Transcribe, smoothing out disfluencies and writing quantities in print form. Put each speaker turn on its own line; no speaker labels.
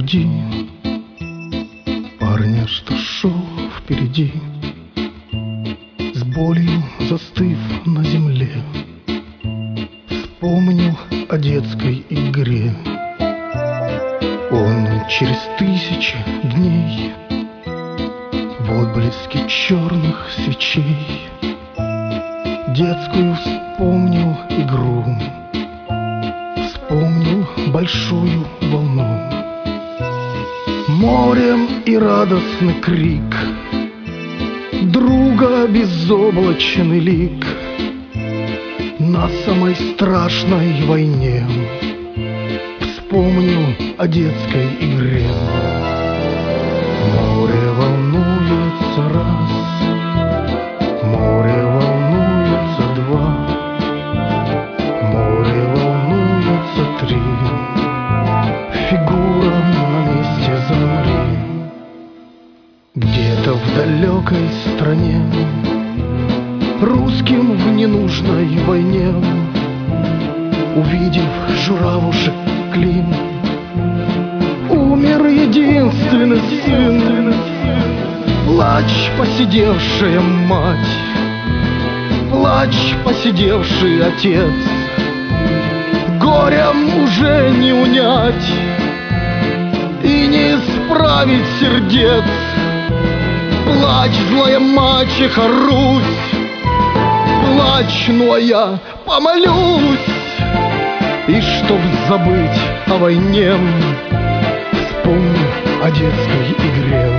груди парня, что шел впереди, с болью застыв на земле. Вспомнил о детской игре. Он через 1000 дней в отблеске черных свечей детскую вспомнил игру, вспомнил большую волну, морем и радостный крик, друга безоблачный лик на самой страшной войне. Вспомнил о детской игре. Море волнуется раз, море волнуется два, море волнуется три, фигура на месте замри. Где-то в далекой стране, русским в ненужной войне, увидев журавушек клин, умер единственный сын. Плачь, поседевшая мать, плачь, поседевший отец, горем уже не унять и не исправить сердец. Плачь, злая мачеха Русь, плачь, но я помолюсь. И чтоб забыть о войне, вспомни о детской игре.